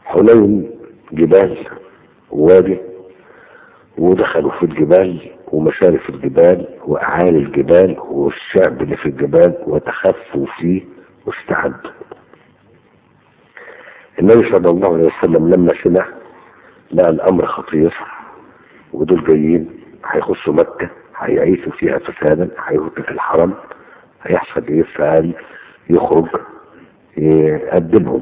حنين جبال ووادي، ودخلوا في الجبال ومشارف الجبال وأعالي الجبال والشعب اللي في الجبال وتخفوا فيه واستعدوا. النبي صلى الله عليه وسلم لما سمع لقى الأمر خطير، ودول جايين هيخشوا مكة هيعيشوا فيها فسادا، هيهتك الحرم، هيحصل ايه؟ فقال يخرج يقدمهم.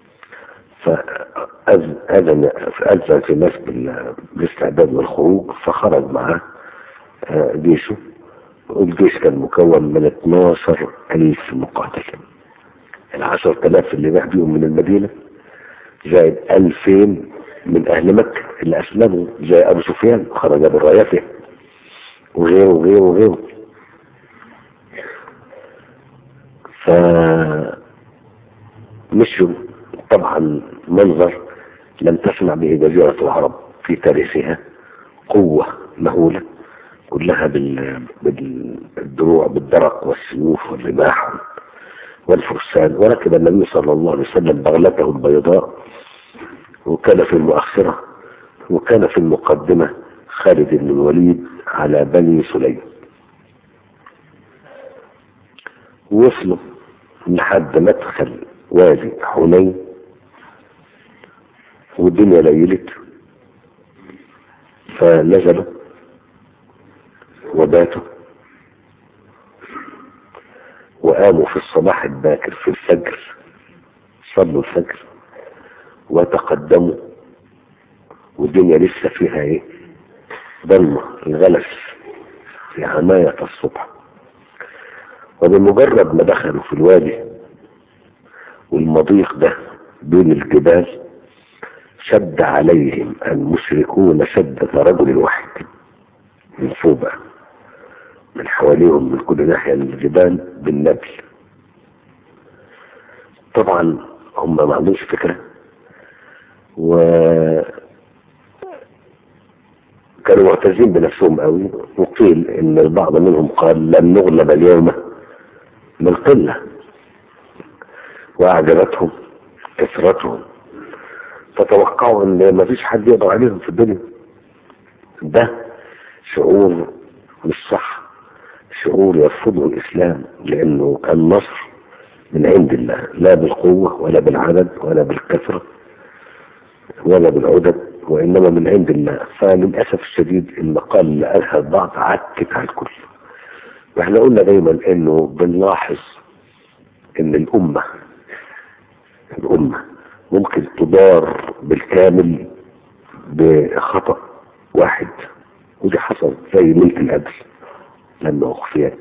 فأذن في الناس بالاستعداد والخروج، فخرج معاه جيشه. والجيش كان مكون من 12,000 مقاتل. 10,000 اللي راح بيهم من المدينة، زائد 2,000 من أهل مكة اللي أسلموا زي أبو سفيان خرج بالرايته، وغيره وغيره وغيره. فمشوا طبعا منظر لم تسمع به جزيرة العرب في تاريخها، قوة مهولة كلها بالدروع بالدرق والسيوف والرماح والفرسان. وركب النبي صلى الله عليه وسلم بغلته البيضاء، وكان في المؤخرة وكان في المقدمة خالد بن الوليد على بني سليم. وصلوا لحد مدخل وادي حنين، والدنيا ليلت، فنزلوا وباتوا، وقاموا في الصباح الباكر في الفجر، صلوا الفجر وتقدموا، والدنيا لسه فيها ايه؟ ضلمة، الغلس في عناية الصبح. وبمجرد ما دخلوا في الوادي والمضيق ده بين الجبال، شد عليهم المشركون شدة رجل واحد من فوق بقى، من حواليهم من كل ناحية من الجبال بالنبل. طبعا هم ما عندوش فكرة، وكانوا معتزين بنفسهم قوي. وقيل ان البعض منهم قال لن نغلب اليوم من قلة، واعجبتهم كثرتهم، فتوقعوا ان ما فيش حد يقدر عليهم في الدنيا. ده شعور مش صح، شعور يرفضه الاسلام، لانه النصر من عند الله، لا بالقوة ولا بالعدد ولا بالكثرة ولا بالعدد، وانما من عند الله. فللاسف الشديد المقال اللي قالها البعض عكت على الكل. واحنا قلنا دايما انه بنلاحظ ان الامة ممكن تضار بالكامل بخطأ واحد، ودي حصل زي ملك الأبل لما أخفيت،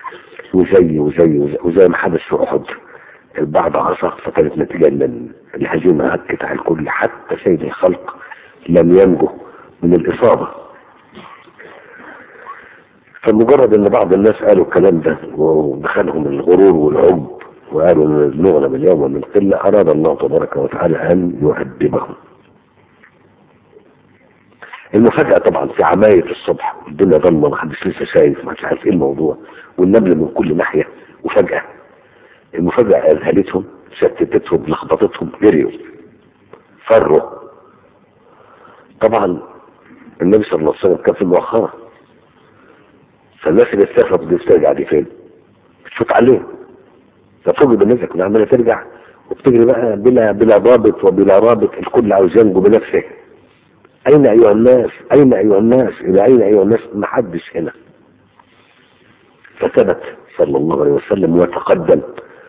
وزي ما حدث في أحد. البعض عصى فكانت نتيجة ان الهزيمة أكت على الكل، حتى سيد الخلق لم ينجو من الإصابة. فمجرد ان بعض الناس قالوا الكلام ده ودخلهم الغرور والعجب وقالوا نغلب اليوم من قلة، أراد الله تبارك وتعالى أن يؤدبهم. المفاجأة طبعا في عماية الصبح، الدنيا ضلمة، محدش لسه شايف، محدش عارف ايه الموضوع، والنبل من كل ناحية، وفجأة المفاجأة أذهلتهم، شتتتهم، لخبطتهم، جريوا، فروا. طبعا النبي صلى الله عليه وسلم كان في المؤخرة، فالناس اللي استغربت دي بترجع دي فين؟ بتفوت عليهم، ففوق بالناس كلها عمالة ترجع وبتجري بقى بلا ضابط وبلا رابط، الكل عاوز ينجو بنفسه. أين أيها الناس؟ أين أيها الناس؟ إلى أين أيها الناس؟ ما حدش هنا. فثبت صلى الله عليه وسلم وتقدم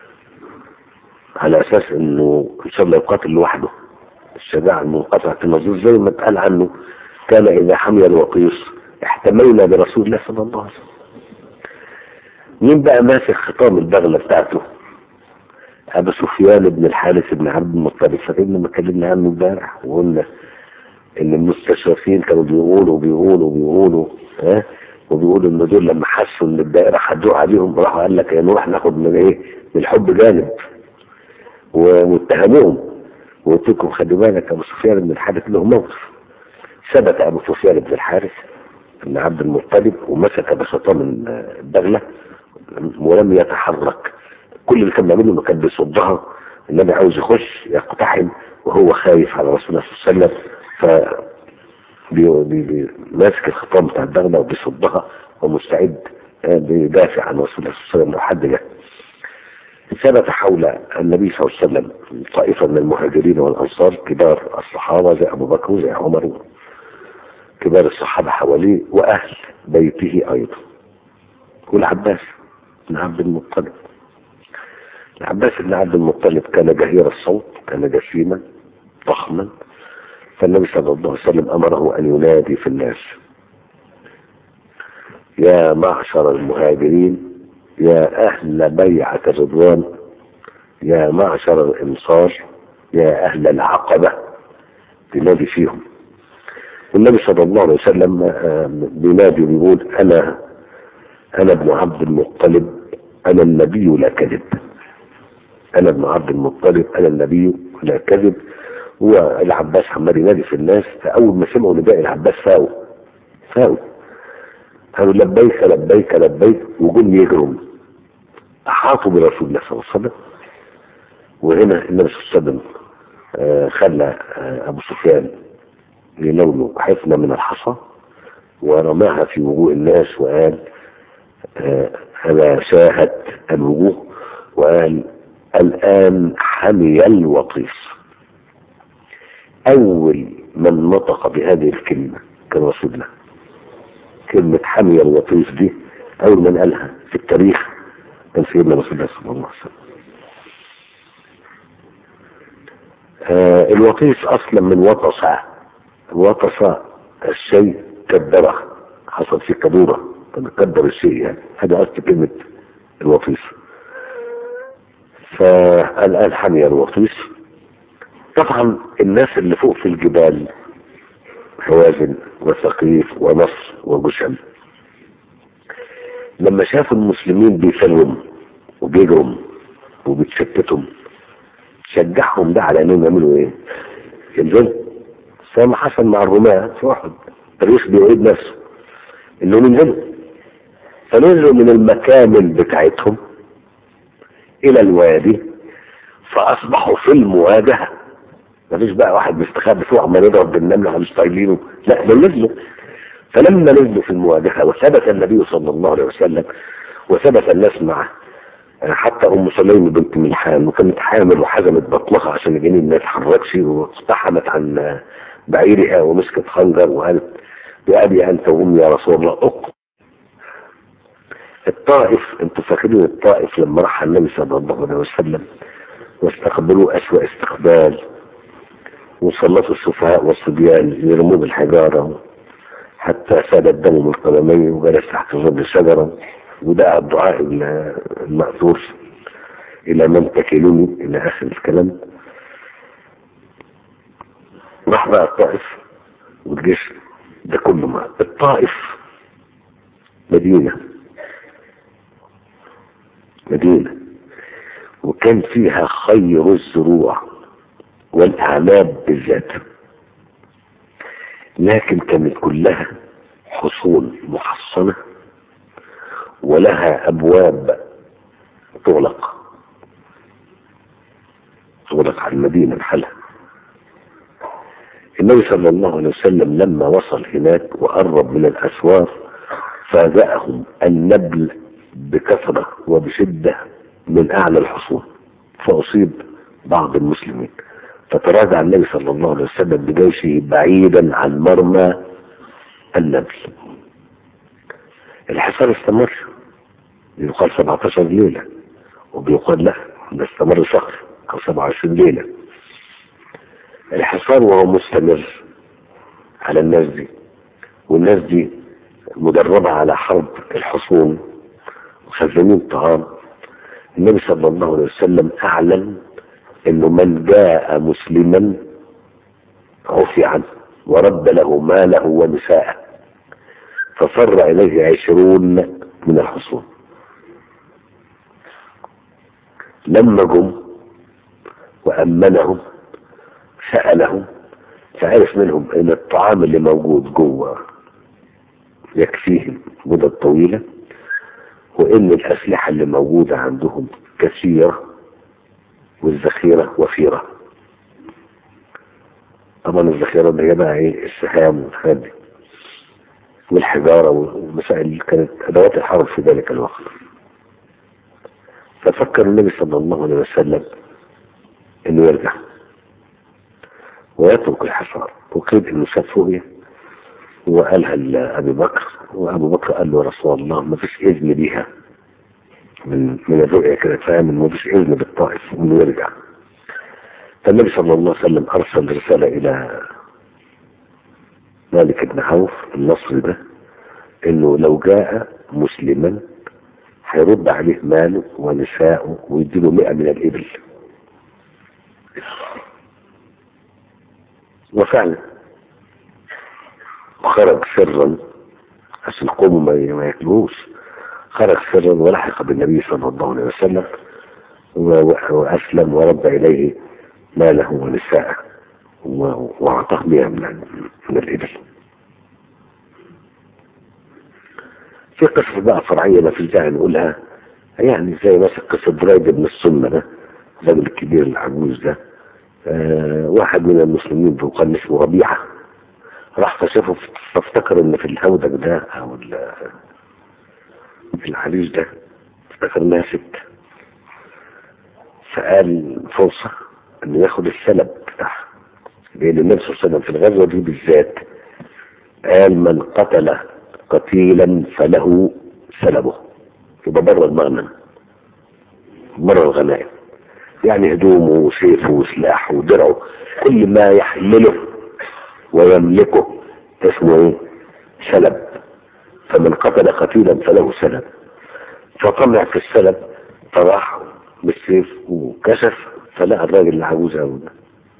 على أساس أنه إن شاء الله يقاتل لوحده، الشجاعة المنقطعة النظير، زي ما اتقال عنه كان إذا حمي الوقيص احتمينا برسول الله صلى الله عليه وسلم. مين بقى ماسك خطام البغلة بتاعته؟ أبو سفيان بن الحارث بن عبد المطلب. فاكرين لما اتكلمنا عنه امبارح وقلنا ان المستشرفين كانوا بيقولوا ان دول لما حسوا ان الدائره هتدوق عليهم راحوا قال لك نروح ناخد من ايه؟ من الحب جانب، واتهموهم وقلت لكم خلي بالك ابو سفيان بن الحارث له موقف. ثبت ابو سفيان بن الحارث بن عبد المطلب ومسك بسطام البغله ولم يتحرك. كل اللي كان بيعمله انه كان بيصدها، النبي عاوز يخش يقتحم وهو خايف على رسول الله صلى الله عليه وسلم، ماسك الخطام بتاع الدغنة وبيصدها ومستعد بيدافع عن رسول الله صلى الله عليه وسلم لو حد جه. ثبت حول النبي صلى الله عليه وسلم طائفة من المهاجرين والأنصار كبار الصحابة زي أبو بكر وزي عمر، كبار الصحابة حواليه، وأهل بيته أيضا، والعباس بن عبد المطلب. العباس بن عبد المطلب كان جهير الصوت، كان جسيما ضخما، فالنبي صلى الله عليه وسلم أمره أن ينادي في الناس: يا معشر المهاجرين، يا أهل بيعة الرضوان، يا معشر الإنصار، يا أهل العقبة، بينادي فيهم. والنبي صلى الله عليه وسلم بينادي ويقول: أنا ابن عبد المطلب، أنا النبي لا كذب. أنا ابن عبد المطلب، أنا النبي لا كذب. والعباس عمال ينادي في الناس، فأول ما سمعوا نداء العباس فاقوا قالوا: لبيك لبيك لبيك، وجم يجروا أحاطوا برسول الله صلى الله عليه وسلم. وهنا النبي صلى الله عليه وسلم خلى أبو سفيان يلونه حفنة من الحصى ورماها في وجوه الناس، وقال: أنا شاهدت الوجوه، وقال: الآن حمي الوطيس. أول من نطق بهذه الكلمة كان رسول الله. كلمة حمي الوطيس دي أول من قالها في التاريخ كان سيدنا رسول الله صلى الله عليه وسلم. الوطيس أصلا من وطس الشيء كدره، حصل فيه كدورة فنكدر الشيء، يعني هذا أصل كلمة الوطيس. فالآن حمي الوطيس. طبعا الناس اللي فوق في الجبال، هوازن وثقيف ونصر وجشم، لما شافوا المسلمين بيفلوا وبيجروا وبيتشتتوا، شجعهم ده على انهم يعملوا ايه؟ ينزلوا زي ما حصل مع الرماة في احد. الريش بيعيد نفسه انهم ينزلوا، فنزلوا من المكامن بتاعتهم الى الوادي، فاصبحوا في المواجهة. مفيش بقى واحد مستخبي فوق عمال يضرب بالنمل على مش طايلينه، لا دول نزلوا. فلما نزلوا في المواجهة وثبت النبي صلى الله عليه وسلم وثبت الناس معه، حتى ام سليم بنت ملحان وكانت حامل وحزمت بطنها عشان الجنين ما يتحركش، واقتحمت عن بعيرها ومسكت خنجر وقالت: بأبي أنت وأمي يا رسول الله أقتل. الطائف، انتوا فاكرين الطائف لما راح النبي صلى الله عليه وسلم واستقبلوا أسوأ استقبال، وسلطوا السفهاء والصبيان يرموه بالحجارة حتى سال الدم من قدميه، وجلس تحت ظل الشجرة ودعا الدعاء المأثور: إلى من تكلني، إلى آخر الكلام. راح بقى الطائف والجيش ده كله معه. الطائف مدينة وكان فيها خير الزروع والأعناب بالذات، لكن كانت كلها حصون محصنة ولها أبواب تغلق على المدينة بحالها. النبي صلى الله عليه وسلم لما وصل هناك وقرب من الأسوار فاجأهم النبل بكثرة وبشدة من أعلى الحصون، فأصيب بعض المسلمين، فتراجع النبي صلى الله عليه وسلم بجيشه بعيدا عن مرمى النبل. الحصار استمر، يقال 17 ليلة، وبيقال لا ده استمر شهر أو 27 ليلة. الحصار وهو مستمر على الناس دي، والناس دي مدربة على حرب الحصون وخزنين طعام. النبي صلى الله عليه وسلم أعلن إنه من جاء مسلما عفي عنه ورد له ماله ونساءه، ففر إليه 20 من الحصون. لما جم وأمنهم سألهم، فعرف منهم ان الطعام اللي موجود جوه يكفيهم مدة طويلة، وان الاسلحة اللي موجودة عندهم كثيرة والذخيرة وفيرة. طبعا الذخيرة اللي هي بقى ايه السهام والحاجات دي والحجارة والمسائل كانت ادوات الحرب في ذلك الوقت. ففكر النبي صلى الله عليه وسلم انه يرجع ويترك الحصار، وقيل انه شاف رؤية وقالها لأبي بكر، وأبو بكر قال له يا رسول الله ما فيش إذن بيها من الرؤية كده، فاهم إنه ما فيش إذن بالطائف إنه يرجع. فالنبي صلى الله عليه وسلم أرسل رسالة إلى مالك بن عوف النصري ده إنه لو جاء مسلما هيرد عليه ماله ونساءه ويديله 100 من الإبل. وفعلا وخرج سرا عشان قوموا ما ياكلوش، خرج سرا ولحق بالنبي صلى الله عليه وسلم وأسلم ورد إليه ماله ونساءه وأعطاه 100 من الإبل. في قصة بقى فرعية ما في داعي نقولها، يعني زي مثلا قصة بريد بن السنة ده، الراجل الكبير العجوز ده، واحد من المسلمين كان اسمه ربيعة راح فشافه فافتكر ان في الهودج ده او العريس ده افتكر انها ست، فقال فرصة انه ياخد السلب بتاعها، لان النبي صلى الله عليه وسلم في الغزوة دي بالذات قال من قتل قتيلا فله سلبه، يبقى بره المغنم بره الغنائم، يعني هدومه وسيفه وسلاحه ودرعه كل ما يحمله ويملكه اسمه ايه؟ سلب. فمن قتل قتيلا فله سلب، فطلع في السلب فراح بالسيف وكشف فلقى الراجل العجوز قوي ده،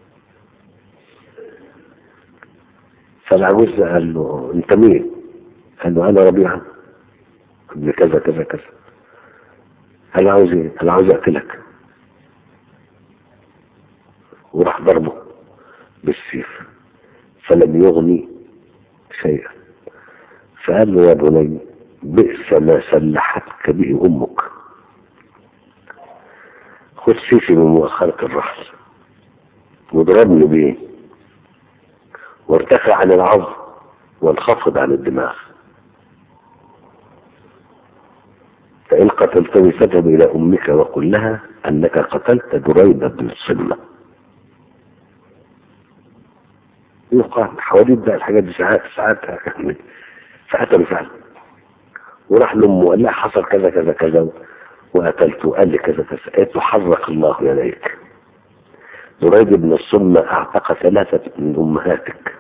فالعجوز قال له انت مين؟ قال له انا ربيعة ابن كذا كذا كذا. قال له عاوز ايه؟ قال له عاوز اقتلك، وراح ضربه بالسيف فلم يغني شيئا. فقال له يا بني بئس ما سلحتك به امك، خذ سيفي من مؤخرة الرحل واضربني به وارتفع عن العظم وانخفض عن الدماغ، فإن قتلتني فاذهب إلى أمك وقل لها أنك قتلت دريد بن الصلة. يقال حواديت بقى الحاجات دي ساعات يعني فقتلوا فعلا، وراح لأمه وقال لها حصل كذا كذا كذا وقتلته، وقال لي كذا كذا، قالت له حرق الله يديك، دريد بن الصلة أعتق 3 من أمهاتك،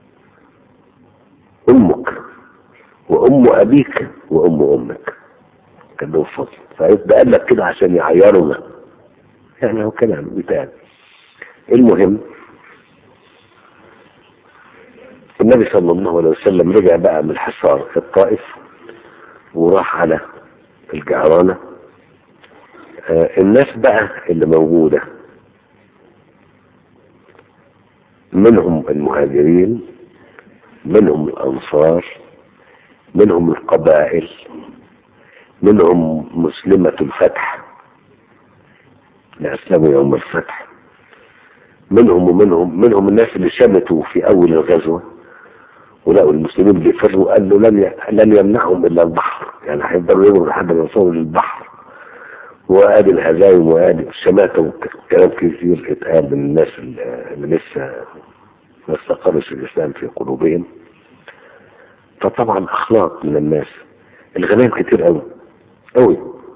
أمك وأم أبيك وأم أمك، كان له فضل، فقال لك كده عشان يعيرنا، يعني هو كلام بيتقال. المهم النبي صلى الله عليه وسلم رجع بقى من الحصار في الطائف وراح على الجعرانة. الناس بقى اللي موجودة منهم المهاجرين، منهم الأنصار، منهم القبائل، منهم مسلمة الفتح لأسلموا يوم الفتح، منهم الناس اللي شمتوا في أول الغزوة ولقوا المسلمين بيفروا، قال له لن يمنعهم إلا البحر، يعني هيفضلوا يجروا لحد ما يوصلوا للبحر، وادي الهزايم وادي الشماتة وكلام كثير اتقال من الناس اللي لسه ما استقرش الإسلام في قلوبهم. فطبعا أخلاق من الناس، الغنائم كتير قوي قوي.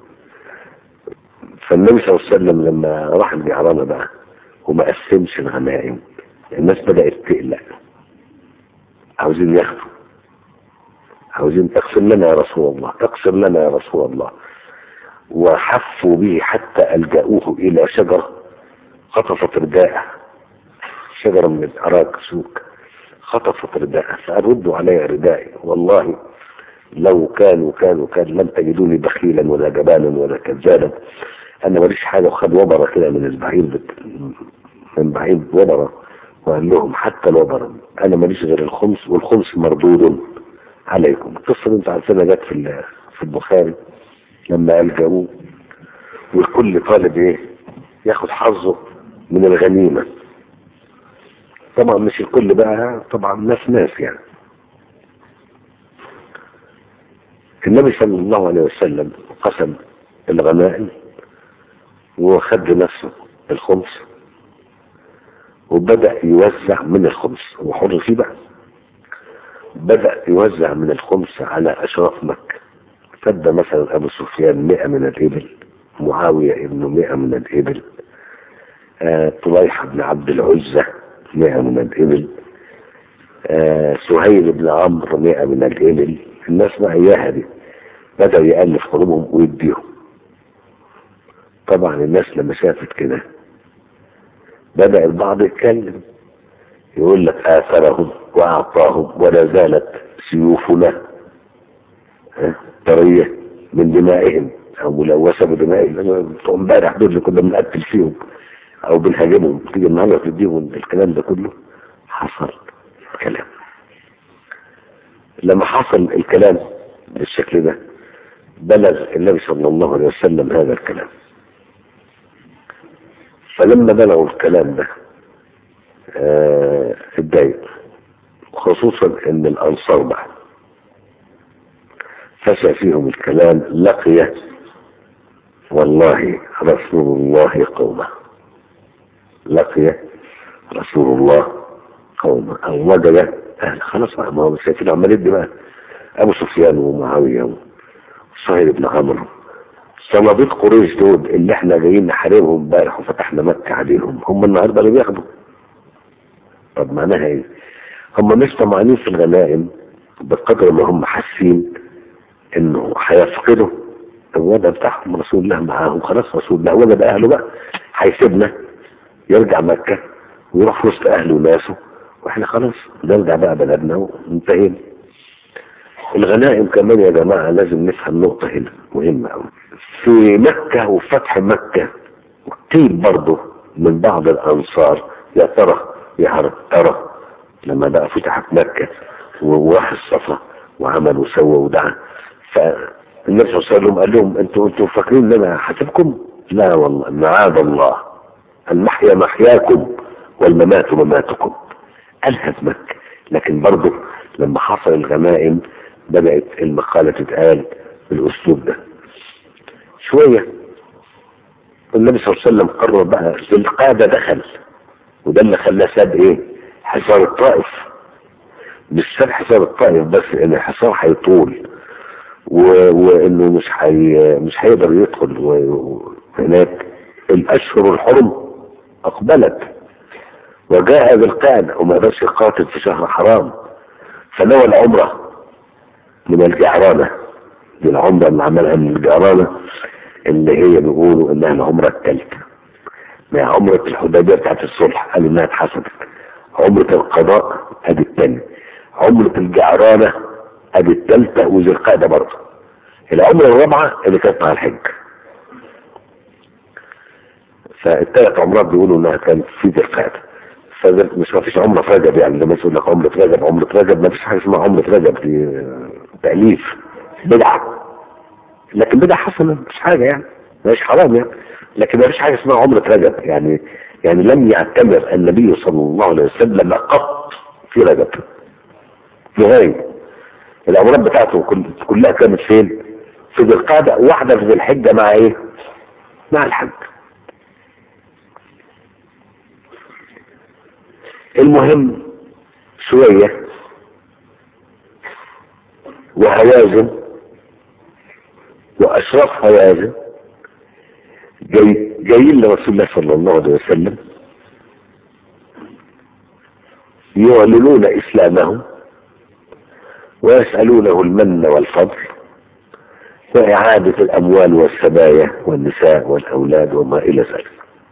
فالنبي صلى الله عليه وسلم لما راح الجعرانة بقى وما قسمش الغنائم، الناس بدأت تقلق، عاوزين ياخدوا، عاوزين تقسم لنا يا رسول الله، تقسم لنا يا رسول الله. وحفوا به حتى ألجأوه إلى شجرة خطفت رداءه، شجرة من الأراك سوق خطفت رداءه، فأردوا علي ردائي والله لو كان لم تجدوني بخيلا ولا جبانا ولا كذابا، أنا ماليش حاجة. وخد وبرة كده من البعير، من بعيد وبرة، وقال لهم حتى الوبرة أنا ماليش غير الخمس، والخمس مردود عليكم. القصة اللي انت عارفينها جت في البخاري لما ألجأوه، والكل طالب ايه؟ ياخد حظه من الغنيمة. طبعا مش الكل بقى، طبعا ناس يعني. النبي صلى الله عليه وسلم قسم الغنائم وخد لنفسه الخمس، وبدأ يوزع من الخمس، هو حر فيه بقى. بدأ يوزع من الخمس على أشراف مكة. فدى مثلا أبو سفيان 100 من الإبل، معاوية ابنه 100 من الإبل، طليحة بن عبد العزة 100 من الإبل، سهيل بن عمرو 100 من الإبل. الناس ما إياها دي، بدأ يألف قلوبهم ويديهم. طبعا الناس لما شافت كده بدأ البعض يتكلم، يقول لك آثرهم وأعطاهم ولا زالت سيوفنا طرية من دمائهم أو ملوثة بدمائهم. امبارح دول اللي كنا بنقتل فيهم أو بنهاجمهم، تيجي النهارده تديهم الكلام ده كله. حصل كلام. لما حصل الكلام بالشكل ده بلغ النبي صلى الله عليه وسلم هذا الكلام. فلما بلغوا الكلام ده اتضايق، خصوصا ان الانصار بقى فشى فيهم الكلام. لقي والله رسول الله قومه، لقي رسول الله قومه او وجد اهل. خلاص بقى، ما هو شايفين عمال يدي بقى ابو سفيان ومعاويه وسهيل بن عمرو، صناديق قريش دول اللي احنا جايين نحاربهم امبارح وفتحنا مكة عليهم، هم النهارده اللي بياخدوا. طب معناها ايه؟ هم مش طمعانين في الغنائم بقدر ما هم حاسين انه هيفقدوا الوضع بتاعهم. رسول الله معاهم، خلاص رسول الله وجد اهله بقى، هيسيبنا يرجع مكة ويروح في وسط اهله وناسه، واحنا خلاص نرجع بقى بلدنا وانتهينا. الغنائم كمان يا جماعة لازم نفهم نقطة هنا مهمة أوي. في مكة وفتح مكة قيل برضه من بعض الأنصار يا ترى لما بقى فتحت مكة وراح الصفا وعمل وسوى ودعا، فالنبي صلى الله عليه وسلم قال لهم انتوا فاكرين ان انا حاسبكم؟ لا والله، معاذ الله، المحيا محياكم والممات مماتكم. قالها في مكة. لكن برضه لما حصل الغنائم بدأت المقالة تتقال بالأسلوب ده شوية. النبي صلى الله عليه وسلم قرر بقى ذي القعدة دخل، وده اللي خلاه ساب ايه؟ حصار الطائف. مش ساب حصار الطائف بس، ان الحصار هيطول وانه مش هيقدر يدخل هناك. الاشهر الحرم اقبلت وجاء ذي القعدة وما قدرش يقاتل في شهر حرام، فنوى العمرة من الجعرانة. دي العمرة اللي عملها من الجعرانة اللي هي بيقولوا انها العمرة الثالثة، مع عمرة الحديبية بتاعت الصلح قالوا انها اتحسبت، عمرة القضاء ادي الثانية، عمرة الجعرانة ادي الثالثة، وذي القعدة برضه العمرة الرابعة اللي كانت مع الحج. فالثلاث عمرات بيقولوا انها كانت في ذي القعدة. مش ما فيش عمرة في رجب، يعني لما يقول لك عمرة رجب ما فيش حاجة اسمها عمرة رجب، دي تأليف بدعة. لكن بدعة حسنة مش حاجة يعني، مش حرام يعني، لكن ما فيش حاجة اسمها عمرة رجب. يعني لم يعتمر النبي صلى الله عليه وسلم قط في رجب نهائي. العمرات بتاعته كلها كانت فين؟ في ذي القعدة، واحدة في ذي الحجة مع ايه؟ مع الحج. المهم شوية وهوازن واشراف هوازن جايين لرسول الله صلى الله عليه وسلم يعلنون اسلامهم ويسألونه المن والفضل وإعادة الأموال والسبايا والنساء والأولاد وما إلى ذلك.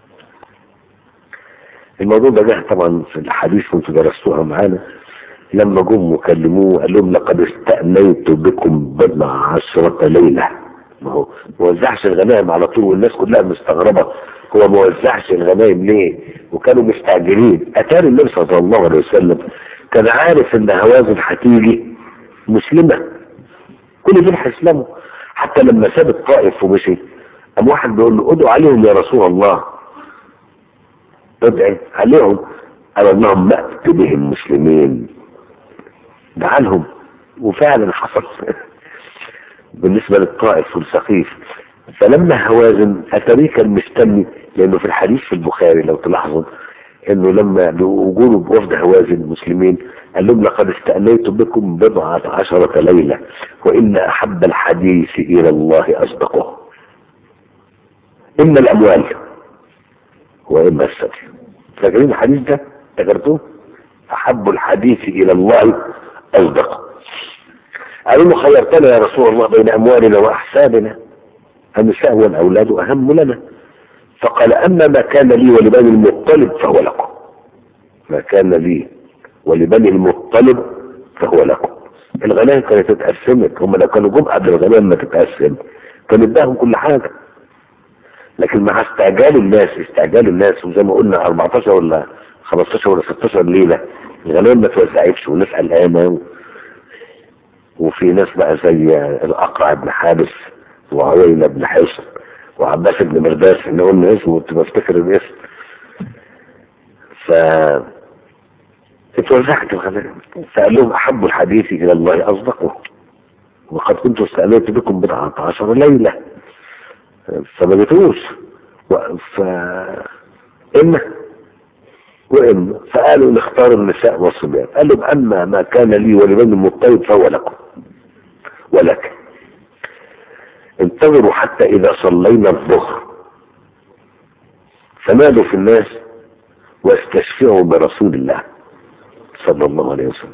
الموضوع ده جه طبعا في الحديث كنتوا درستوها معانا، لما جم وكلموه قال لهم لقد استأنيت بكم بضع 10 ليلة. ما هو ما وزعش الغنائم على طول والناس كلها مستغربة، هو ما وزعش الغنائم ليه؟ وكانوا مستعجلين. أتاري النبي صلى الله عليه وسلم كان عارف ان هوازن هتيجي مسلمة، كل دول هيسلموا. حتى لما ساب الطائف ومشي قام واحد بيقول له ادعوا عليهم يا رسول الله، ادعي عليهم. قال اللهم ائت بهم مسلمين، دعالهم. وفعلا حصل بالنسبة للطائف والسقيف. فلما هوازن اتاريه كان مستني، لانه في الحديث في البخاري لو تلاحظوا انه لما بوجوده بوفد هوازن المسلمين قال لهم لقد استأنيت بكم 14 ليلة وان احب الحديث الى الله اصدقه، اما الاموال واما السبي. فاكرين الحديث ده؟ ذكرتوه؟ احب الحديث الى الله اصدقه. قالوا له خيرتنا يا رسول الله بين اموالنا واحسابنا، النساء والاولاد اهم لنا. فقال اما ما كان لي ولبني المطلب فهو لكم، ما كان لي ولبني المطلب فهو لكم. الغنائم كانت اتقسمت، هم لو كانوا جم قبل الغنائم ما تتقسم كان اداهم كل حاجه، لكن مع استعجال الناس وزي ما قلنا 14 ولا 15 ولا 16 ليله الغنائم ما توزعتش والناس قلقانه. وفي ناس بقى زي الاقرع بن حابس وعويل بن حصن وعباس بن مرداس، اللي قلنا اسمه كنت بفتكر الاسم. ف اتوزعت الغنائم. فقال لهم احب الحديث الى الله اصدقه وقد كنت استأنيت بكم 14 ليله، فما جيتوش. اما واما فقالوا نختار النساء والصبيان. قال لهم اما ما كان لي ولبني المطلب فهو لكم ولك. انتظروا حتى اذا صلينا الظهر فنادوا في الناس واستشفعوا برسول الله صلى الله عليه وسلم.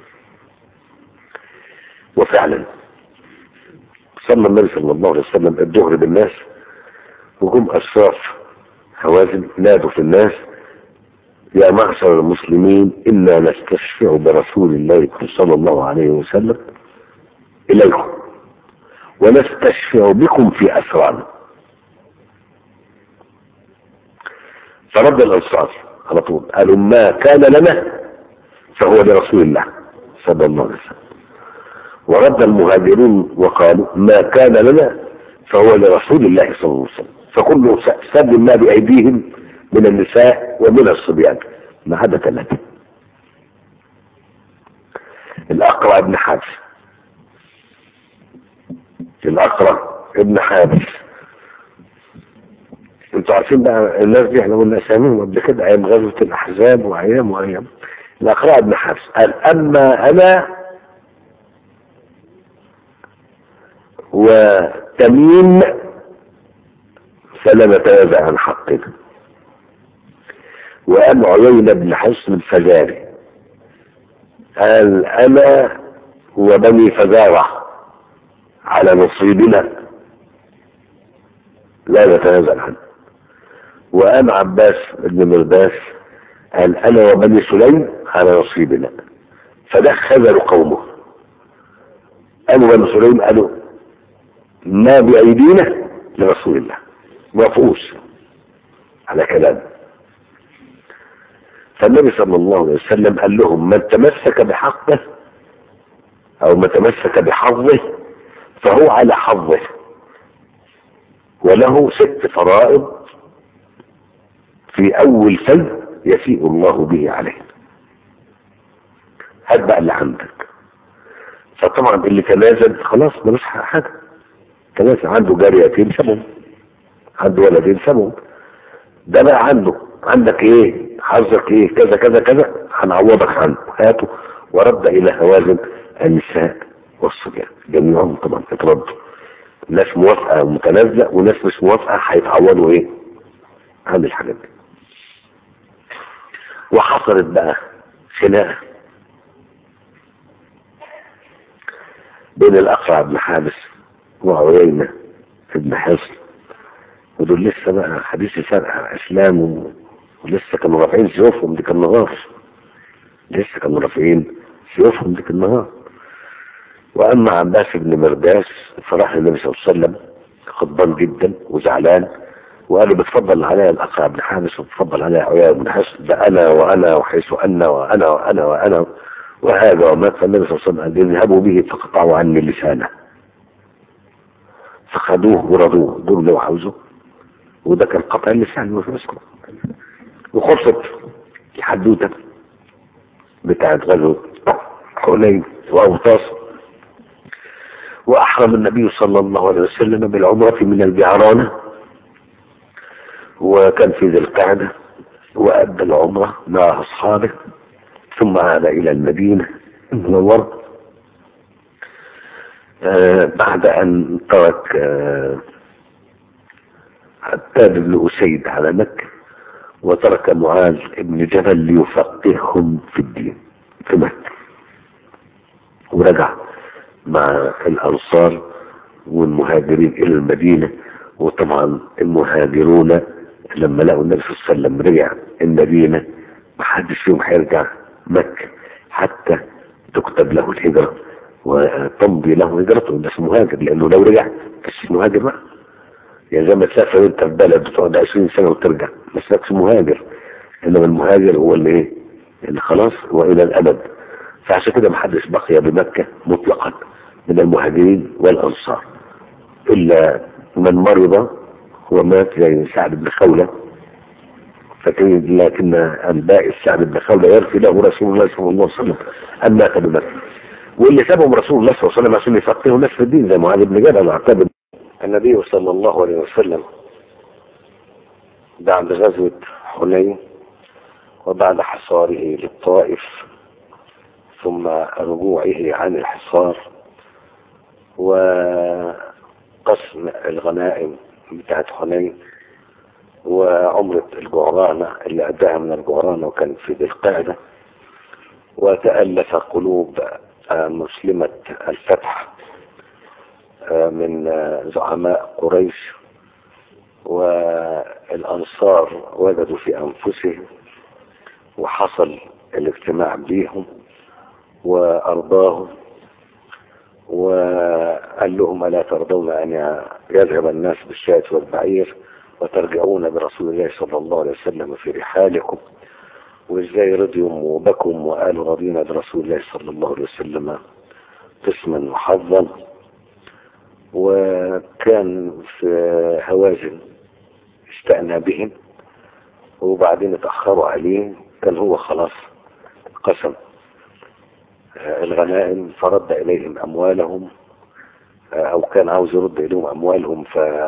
وفعلا صلى النبي صلى الله عليه وسلم الظهر بالناس، وهم اشراف هوازن نادوا في الناس يا معشر المسلمين انا نستشفع برسول الله صلى الله عليه وسلم اليكم ونستشفع بكم في اسرارنا. فرد الانصار على طول قالوا ما كان لنا فهو لرسول الله صلى الله عليه وسلم. ورد المهاجرون وقالوا ما كان لنا فهو لرسول الله صلى الله عليه وسلم. فكله سلم ما بايديهم من النساء ومن الصبيان ما عدا 3. الاقرع ابن حابس، انتوا عارفين بقى الناس دي احنا قلنا اساميهم قبل كده ايام غزوة الاحزاب وايام. الاقرع ابن حابس قال اما انا وتميم فلا نتنازع عن حقنا، وقال عيينة بن حصن الفزاري قال انا وبني فزارة على نصيبنا لا نتنازل عنه. وقام عباس بن مرداس قال انا وبني سليم على نصيبنا. فده خذلوا قومه. قالوا بني سليم قالوا ما بايدينا لرسول الله، ما فوش على كلام. فالنبي صلى الله عليه وسلم قال لهم من تمسك بحقه او من تمسك بحظه فهو على حظه وله 6 فرائض في اول فيء يفيء الله به عليه. هات بقى اللي عندك. فطبعا اللي تنازل خلاص ملوش حاجه، تنازل. عنده جاريتين سبهم، عنده ولدين سبهم، ده بقى عندك ايه حظك ايه كذا كذا كذا هنعوضك عنه هاته. ورد الى هوازن النساء والصبيان جميعهم طبعا اتردوا، ناس موافقه ومتنازله وناس مش موافقه هيتعوضوا ايه عن الحاجات دي. وحصلت بقى خناقه بين الاقرع بن حابس وعيينة بن حصن، ودول لسه بقى حديث فرق اسلام ولسه كانوا رافعين سيوفهم ديك النهار، ديك النهار. واما عباس بن مرداس فراح النبي صلى الله عليه وسلم غضبان جدا وزعلان وقال له بتفضل عليا الاقرع بن حابس وبتفضل عليا عيينة بن حصن، ده انا وانا وحيث انا وانا وهذا وما. فالنبي صلى الله عليه وسلم قال اذهبوا به فقطعوا عني لسانه. فخدوه ورضوه دول اللي عاوزه، وده كان قطع اللسان مش مسكه. وخلصت الحدوته بتاعت غزوة حنين وأوطاس. وأحرم النبي صلى الله عليه وسلم بالعمرة من الجعرانة، وكان في ذي القعدة، وأدى العمرة مع أصحابه، ثم عاد إلى المدينة المنورة بعد أن ترك عتاب بن أسيد على مكة، وترك معاذ بن جبل ليفقههم في الدين في مكة، ورجع مع الأنصار والمهاجرين إلى المدينة. وطبعا المهاجرون لما لقوا النبي صلى الله عليه وسلم رجع المدينة محدش فيهم هيرجع مكة حتى تكتب له الهجرة وتمضي له هجرته، الناس مهاجر، لأنه لو رجع مش مهاجر بقى، يعني زي ما تسافر انت في بلد بتقعد 20 سنة وترجع ما اسمكش مهاجر، انما المهاجر هو اللي ايه اللي خلاص والى الابد. فعشان كده محدش بقي بمكة مطلقا من المهاجرين والانصار الا من مرض ومات زي سعد بن خولة، فكان لكن انباء سعد بن خولة يرثي له رسول الله صلى الله عليه وسلم ان مات بمكة، واللي سابهم رسول الله صلى الله عليه وسلم عشان يفقهوا الناس في الدين زي معاذ بن جبل وعتاب. النبي صلى الله عليه وسلم بعد غزوة حنين وبعد حصاره للطائف ثم رجوعه عن الحصار وقسم الغنائم بتاعت حنين وعمرة الجعرانة اللي أداها من الجعرانة وكان في ذي القعدة، وتألف قلوب مسلمة الفتح من زعماء قريش، والأنصار وجدوا في أنفسهم وحصل الاجتماع بيهم وأرضاهم، وقال لهم ألا ترضون أن يذهب الناس بالشاة والبعير وترجعون برسول الله صلى الله عليه وسلم في رحالكم؟ وإزاي رضيهم وبكم وقالوا رضينا برسول الله صلى الله عليه وسلم قسما وحظا. وكان في هوازن اشتأنا بهم وبعدين اتأخروا عليه، كان هو خلاص قسم الغنائم فرد إليهم أموالهم، أو كان عاوز يرد إليهم أموالهم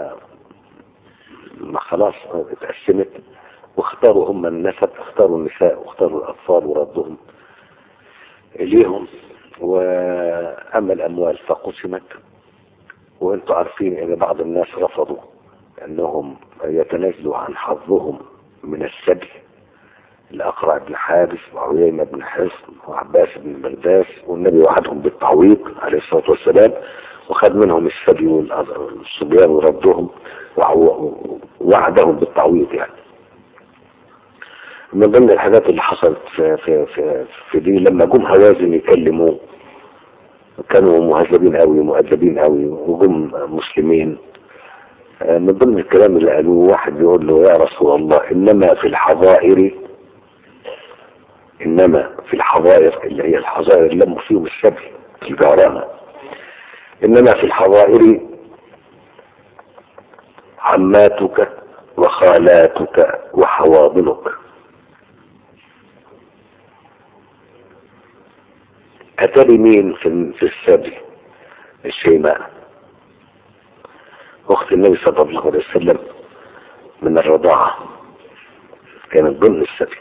ما خلاص اتقسمت، واختاروا هم النسب، اختاروا النساء واختاروا الأطفال وردهم إليهم، وأما الأموال فقسمت. وانتوا عارفين ان بعض الناس رفضوا انهم يتنازلوا عن حظهم من السبي، الأقرع بن حابس وعيينة بن حصن وعباس بن برداس، والنبي وعدهم بالتعويض عليه الصلاة والسلام وخد منهم السبي والصبيان وردهم ووعدهم بالتعويض. يعني من ضمن الحاجات اللي حصلت في دي لما جم هوازن يكلموه كانوا مهذبين قوي مؤدبين قوي وجم مسلمين. من ضمن الكلام اللي قالوه واحد بيقول له يا رسول الله إنما في الحظائر اللي هي الحظائر اللي لموا فيهم السبي الجعرانة، إنما في الحظائر عماتك وخالاتك وحواضنك. أتري مين في السبي؟ الشيماء أخت النبي صلى الله عليه وسلم من الرضاعة، كانت ضمن السبي،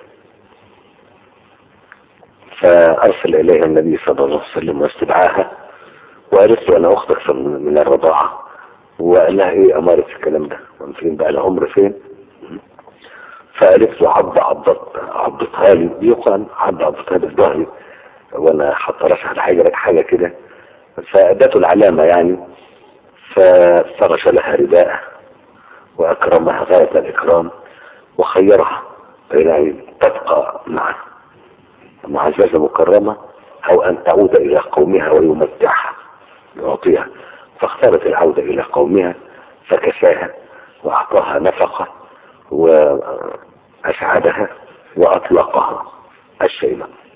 فأرسل إليها النبي صلى الله عليه وسلم واستدعاها وقالت له أنا أختك من الرضاعة، وقال لها إيه أمارة الكلام ده وفين بقى العمر فين؟ فقالت له عضتها لي، يقال عضتها بالظهر وانا حط راسها على حاجة كده، فادته العلامة يعني، ففرش لها رداءه واكرمها غاية الاكرام وخيرها يعني تبقى معه معززة مكرمة او ان تعود الى قومها ويمتعها يعطيها، فاختارت العودة الى قومها فكساها واعطاها نفقة واسعدها واطلقها الشيماء.